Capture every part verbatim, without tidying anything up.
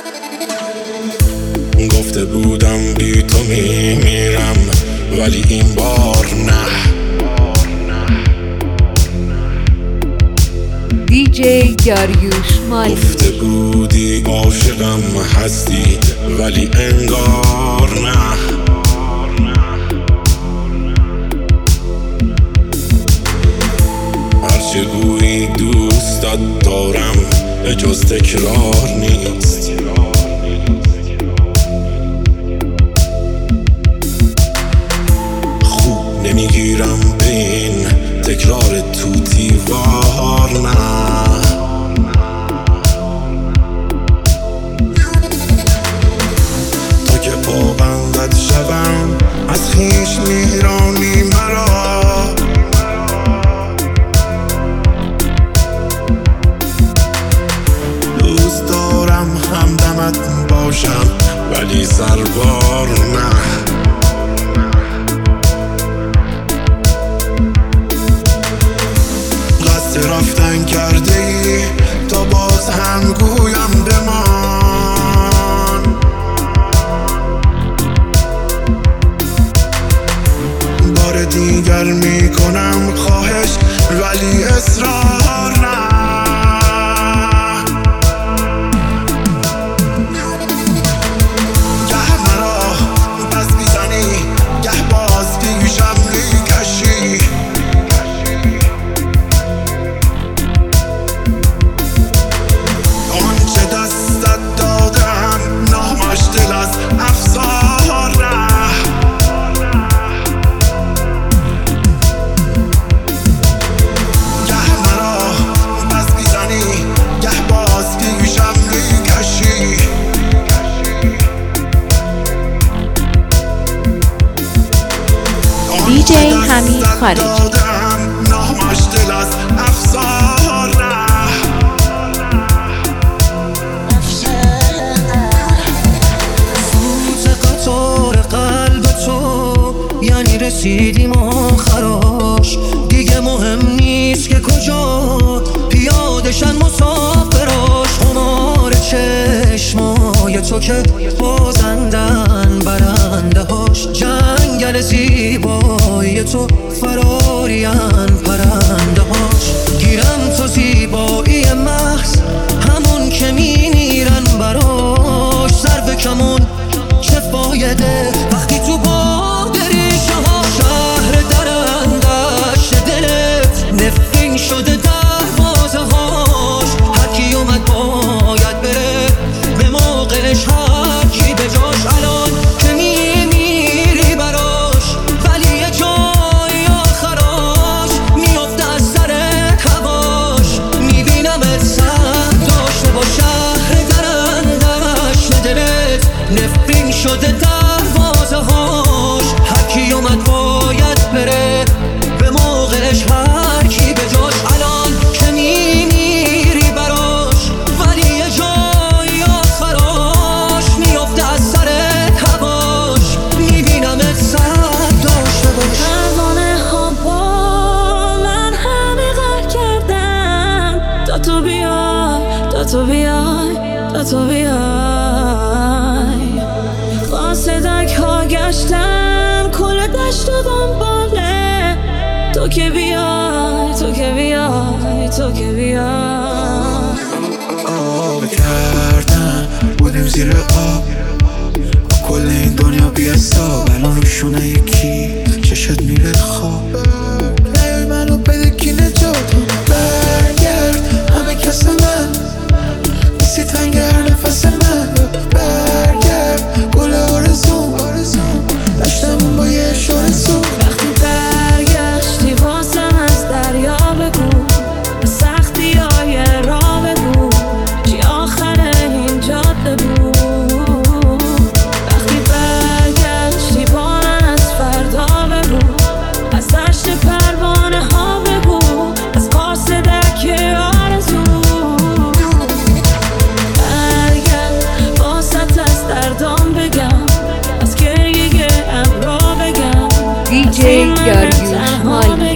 گفته بودم بی تو میمیرم ولی این بار نه. دی جی داریوش مالی. گفته بودی عاشقم هستی ولی انگار نه. هرچه گویی دوستت دارم به جز تکرار نیست. خوب نمیگیرم به این تکرار توتی وار نه. تا که پابندت شدم از خویش میرانی مرا. دوست دارم همدمت باشم ولی سربار نه. قصد رفتن کرده ای تا باز هم گویم بمان. بار دیگر میکنم خواهش ولی اصرار نه. گه مرا بس میزنی گه باز پیشم میکشی. آنچه دستت دادم نامش دل از افسار نه. گه مرا بس میزنی گه باز پیشم میکشی. دی جی حمید خارجی. نامش دل از افسار نه. فوت قطار قلب تو یعنی رسیدیم آخراش. دیگه مهم نیست که کجا پیادشن مسافراش. خمار چشمای تو که بازندن برنده هاش. جنگل زیبای تو فرارین پرنده هاش. گیرم تو زیبایی محض همون که میمیرن براش. سر کمون چه فایده وقتی تو باد ریشه ها. شهر درندش دلت نفرین شده دروازه هاش. هرکی اومد باید بره به موقعش، هرکی به جاش. الان که میمیری براش ولی یه جای آخراش میفته از سر هواش. میبینمت سر داشته با شهر درندش دلت نفرین شده دروازه هاش. هرکی اومد باید بره به موقعش، هرکی به جاش. الان که میمیری براش ولی یه جای آخراش میفته از سر هواش. میبینمت سر داشته باش. پروانه ها با من همه غر کردن تا تو بیای تا تو بیای تا تو بیای. قاصدک ها گشتن کل دشت و دنباله. تو که بیای تو که بیای تو که بیای. آب کردن بودیم زیر آب با کل این دنیا بی حساب. الان رو شونه یکی چشت میره خواب. نیای منو بده کی نجاتم. برگرد همه کس من نیستی تنگ هر نفس من. برگرد گل آرزوم داشتمون با یه اشاره زوم. وقتی برگشتی واسم از دریا بگو. سختی های راه بگو چی آخر این جاده بود. وقتی برگشتی با من از فردا بگو. از دشت پروانه ها بگو. از قاصدک آرزو برگرد واسط از دردام بگم. از گریه ابرا بگم. دی جی داریوش مالی.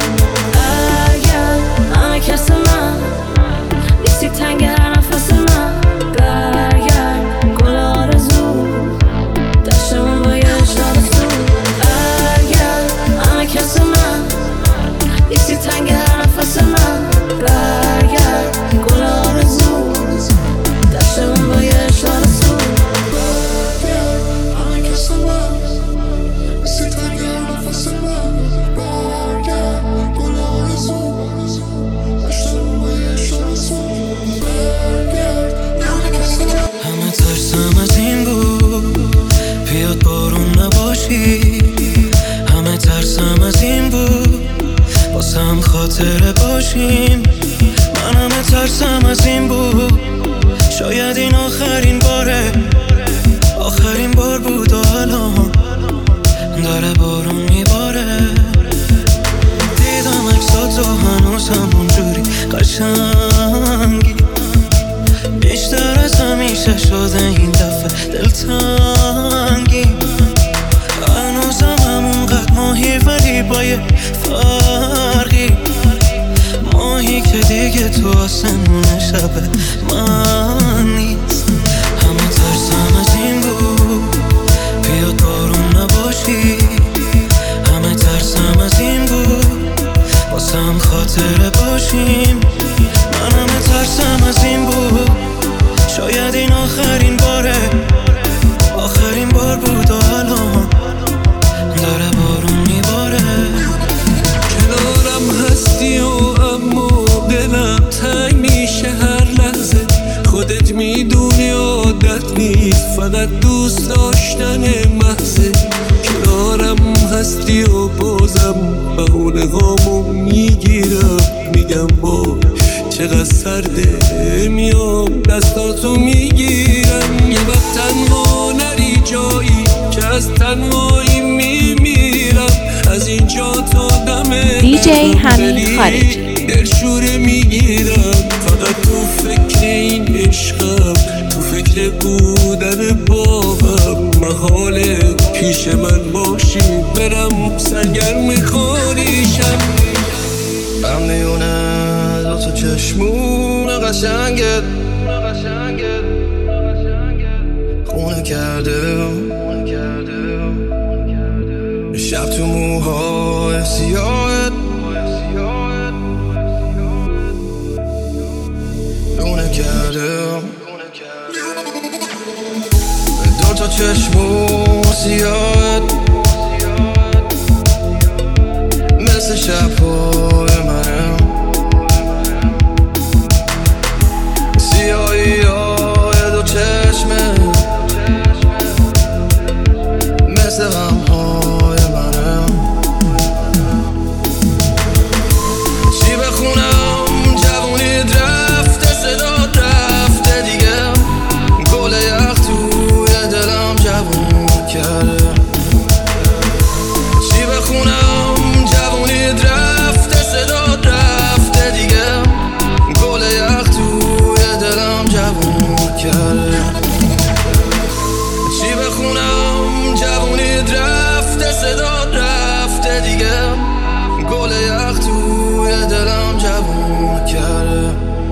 برگرد همه کس من نیستی تنگ هر نفس من. از این بود، شاید این آخرین باره، آخرین بار بود و الان داره بارون میباره. دیدم عکساتو هنوز همونجوری قشنگی، بیشتر از همیشه شده این دفعه دلتنگی. هنوزم همونقدر ماهی ولی با یه فرقی، ماهی که دیگه تو آسمون شب من نیست. همه ترسم از این بود بیاد بارون نباشی، همه ترسم از این بود واسم خاطره باشیم. من همه ترسم از این بود، شاید این آخرین باره، آخرین بار بود و الان داره بارون میباره. کنارم هستی و اما دلم تنگ میشه هر لحظه، خودت میدونی عادت نیست فقط دوست داشتن محضه. کنارم هستی و بازم بهونه هامو میگیرم، میگم با چقدر سرده میام دستاتو میگیرم. یه وقت تنها نری جایی که از تنهایی میمیرم، از اینجا تا دم دی جی حمید خارجی دلشوره میگیرم. فقط تو فکر این عشقم، تو فکر بودن بابم، محاله پیش من باشی برم سرگرم خاریشم. ممنونه دو تا چشمون قشنگت خونه کرده شب تو موهای سیاهت لونه کرده. دو تا چشمون سیاهت مثل شبهای منم، سیاهی های دو چشمه مثل غمهای منم. چی بخونم جوونی رفته، صدا رفته دیگه، گل یخ توی دلم جوون کرده. چی بخونم جوونی رفته، صدا رفته دیگه، گل یخ توی دلم جوون کرده. چی بخونم جوونی رفته، صدا رفته دیگه، گل یخ توی دلم جوون کرده.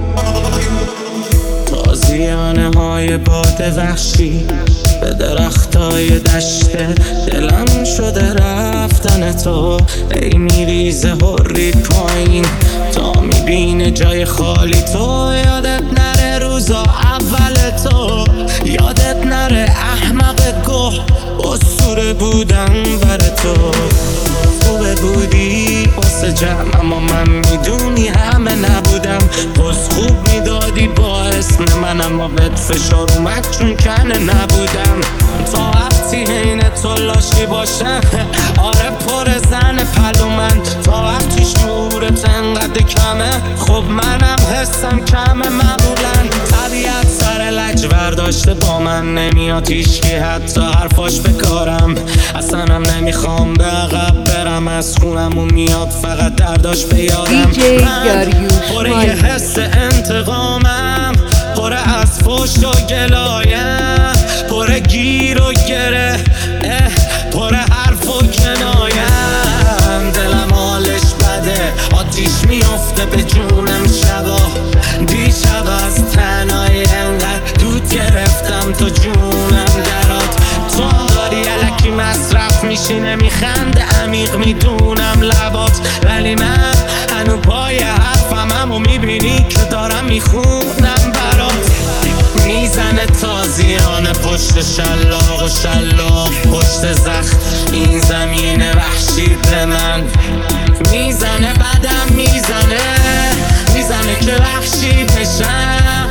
تازیانه های باد وحشی به درختای دشته، دلم شده رفتن تو. ای میریزه هری پایین تا میبینه جای خالی تو. یادت نره روزا اول تو، یادت نره احمق گوه اسطوره بودم بر تو. خوبه بودی واسه جمع اما من میدونی همه نبودم. پس خوب میدادی با اسم من اما بهت فشار اومد چون کنه نبودم. تا وقتی حین تو لاشی باشم آره پر زن پلو من. تا وقتی شعورت انقدر کمه خب منم حسم کمه معمولا. طبیعت سر لج برداشته با من نمیاد هیچکی حتی حرفاش بکارم. اصلا هم نمیخوام به عقب برم از خونم و میاد فقط درداش به یادم. دی جی داریوش پر یه مالی حس انتقامم، پر از فوش و گلایم، پر گیر و گره، پر حرف و کنایم. دلم حالش بده آتیش میفته به جونم شبا. دیشب از تنهایی انقدر دود گرفتم تا جونم درات. تو داری الکی مصرف میشی نمیخنده عمیق میدونم لبات، ولی من هنو پای حرفم همو میبینی که دارم میخونم برات. میزنه تازیانه پشت شلاق و شلاق پشت زخم این زمین وحشی به من. میزنه بدم میزنه، میزنه که وحشی بشم،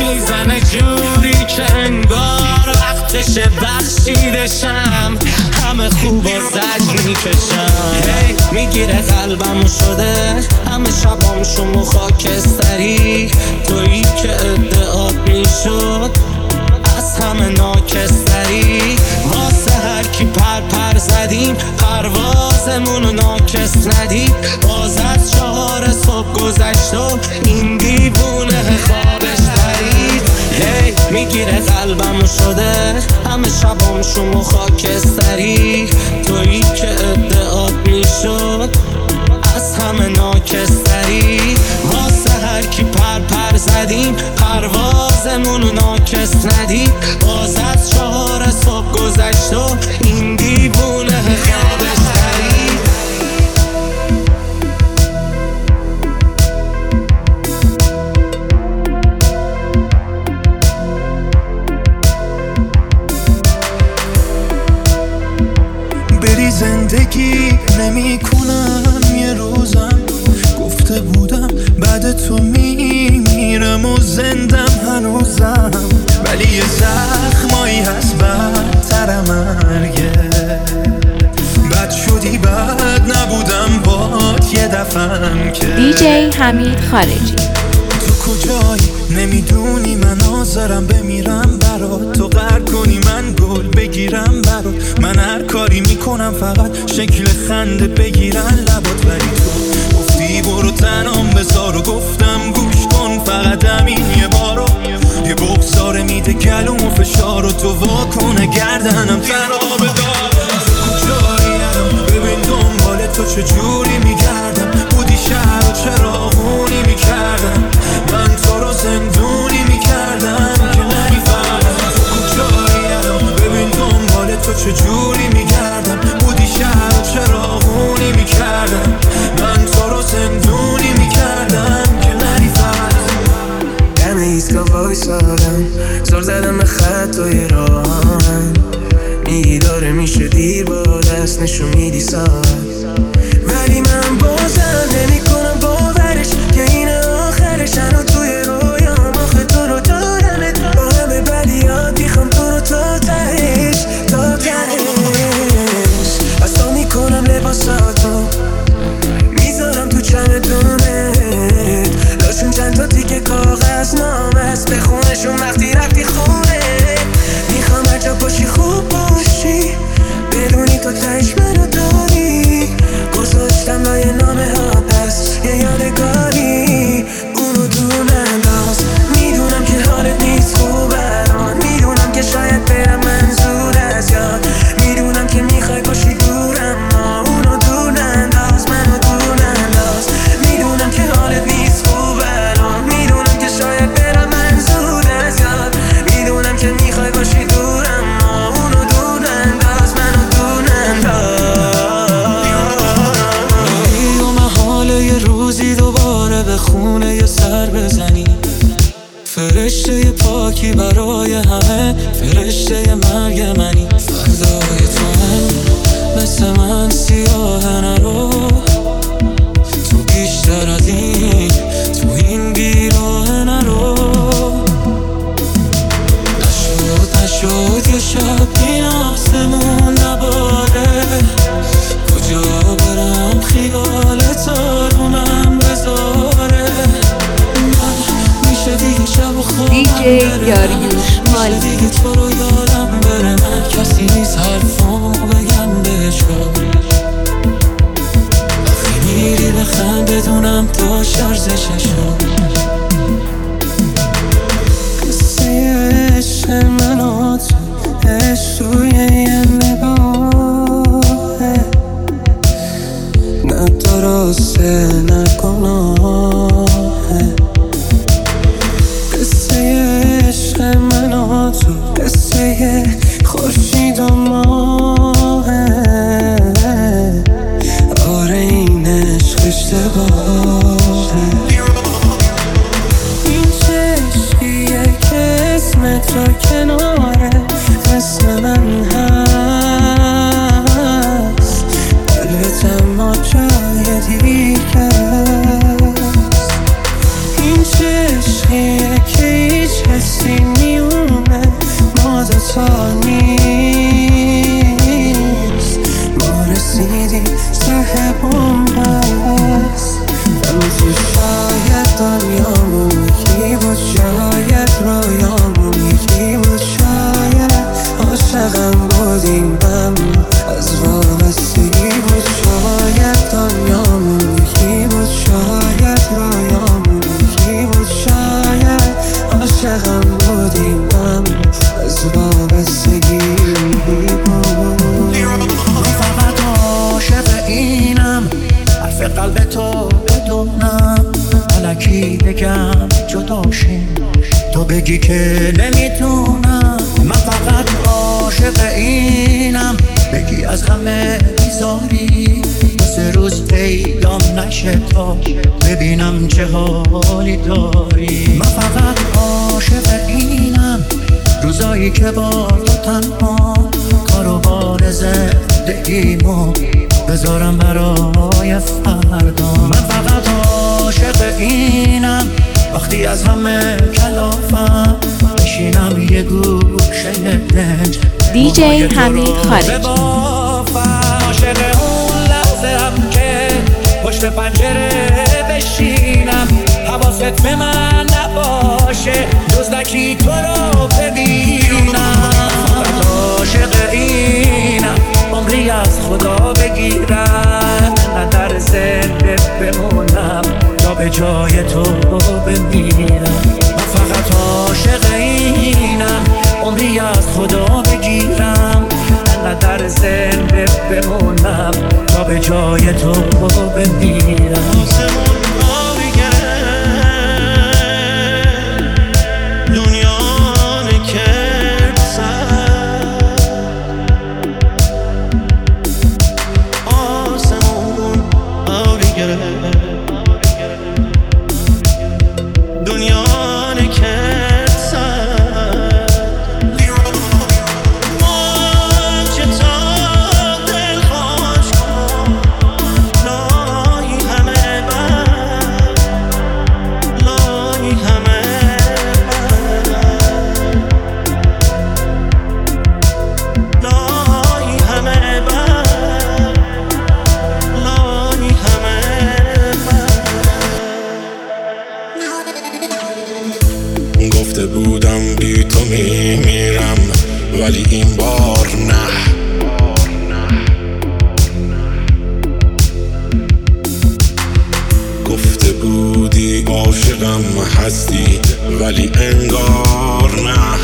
میزنه جوری که انگار وقتش بخشیدشم. همه خوبا زجر میکشم. هی میگیره قلبمو شده همه شبام شما خاکستری، تویی که ادعات میشد از همه ناکستری. واسه هر کی پر پر زدیم پروازمونو ناکس ندید. باز از چهار صبح گذشت و این دیوونه خوابش پرید. هی میگیره قلبمو شده همه شبام شما خاکستری، تویی که ادعات میشد از همه ناکستری. واسه هر کی پر پر زدیم پروازمونو ناکس ندید. باز از چهار صبح گذشت و این دیوونه خوابش پرید. بری زندگی نمی کنم یه روزم، گفته بودم بعد تو میمیرم و زندم هنوزم، ولی یه زخمایی هست بدتر مرگه. بد شدی بد نبودم باد یه دفعم که. دیجی حمید خارجی. تو کجایی نمیدونی من حاضرم بمیرم برات، تو قهر کنی من گل بگیرم برات. من هر کاری میکنم فقط شکل خنده بگیرن لبات، ولی تو گفتی برو تنام بذار و گفتم گوش کن فقط همین یه بارو. یه بغضاره میده گلوم و فشار و تو واکنه گردنم تنها بدار. کجایی الان ببین دنبال تو چجوری میگردم، بودی شهر و چراغونی میکردم، من تو رو زندونی میکردم که نمیفهمم. کجایی الان ببین دنبال تو چجوری میگردم، بودی شهر و چراغونی میکردم، من تو رو زندونی میکردم که نمیفهمم. دم ایستگاه وایسادم زل زدم به خطای راهم، میگی داره میشه دیر با دست نشون میدی ساعت، ولی من بازم نمی کنم باورش که اینه آخرش. هنو توی رویام آخه تو رو دارمت، با همه بدیات میخوام تو رو تا تهش تا تهش. از تو میکنم لباساتو میذارم تو چمدونت، لاشون چند تا تیکه کاغذ نامه است بخونشون وقتی رفتی خونه. میخوام هر جا باشی خوب باشی بدونی تو تهش منو داری، گذاشتم لای نامه ها پس یه یادگاری. اونو دون انداز میدونم که حالت نیست خوب الان، میدونم که شاید برم منظور از یاد، میدونم که میخوای باشی دورم ما. اونو دون انداز منو دون انداز میدونم که حالت نیست خوب الان، میدونم که شاید برم منظور از یاد، میدونم که میخوای باشی دورم ما. اونو دون انداز منو دون انداز. و محاله یه روزی دوباره به خونه یه سر بزنی، فرشته پاکی برای همه، فرشته مرگ منی. فردای تو هم مثل من سیاه نرو، تو بیشتر از این تو این بیراه نرو. نشد نشد یه شب این آسمون نباره، کجا برم خیالت رو من بذاره. میشه دیگه شب و خوابم دیجی داریوش مالی. دیگه تو رو یادم بره، من کسی نیست حرفامو بگم بهش رو. وقتی میری بخند بدونم داشت ارزششو. قصه عشق من و تو عشق توی یه نگاهه، نه درسته نه گناهه. قصه عشق من و تو قصه خورشید و ماهه. آره این عشق اشتباهه، این چشقیه که اسم تو کناره اسم من هست، قلبت اما جای دیگه است. این چشقیه که هیچ حسی میونه ما دوتا نیست، شاید رویامو میگی بود، شاید عاشقم بودیم هم از وابستگی بود، شاید دنیامو میگی بود، شاید رویامو میگی بود، شاید عاشقم بودیم هم از وابستگی بود. من فقط عاشق اینم، حرف قلب تو بدونم، الکی بگم جداشیم تو بگی که نمیتونم. من فقط عاشق اینم، بگی از همه بیزاری، سه روز پیدام نشه تا ببینم چه حالی داری. من فقط عاشق اینم، روزایی که با تو تنها کارو بار زندگیمو بذارم برای فردا. من فقط عاشق اینم، وقتی از همه کلافم بشینم یه گوشه دنج دی جی حمید خارجی. عاشق اون لحظه هم که پشت پنجره بشینم، حواست به من نباشه دزدکی تو رو ببینم. عاشق اینم، عمری از خدا بگیرم، نه در زنده بمونم تا به جای تو بمیرم. من فقط عاشق اینم، عمری از خدا بگیرم، نه در زنده بمونم تا به جای تو بمیرم. گفته بودم بی تو میمیرم ولی این بار نه. گفته بودی عاشقم هستی ولی انگار نه.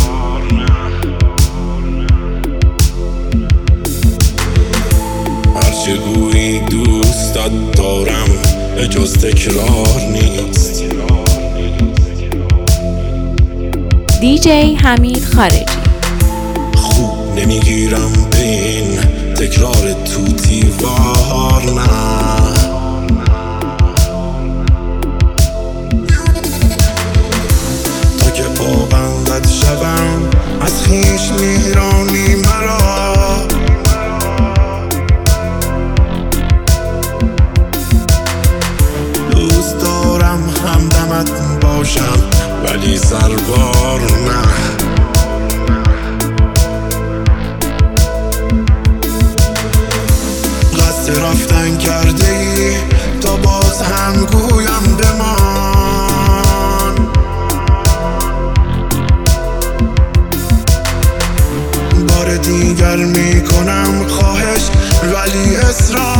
هرچه گویی دوستت دارم به جز تکرار نیست. دی جی حمید خارجی. خوب نمیگیرم به این تکرار توتی وار نه. تا که پابندت شوم از خویش میرانی مرا. دوست دارم همدمت باشم ولی سربار نه. قصد رفتن کرده ای تا باز هم گویم بمان. بار دیگر میکنم خواهش ولی اصرار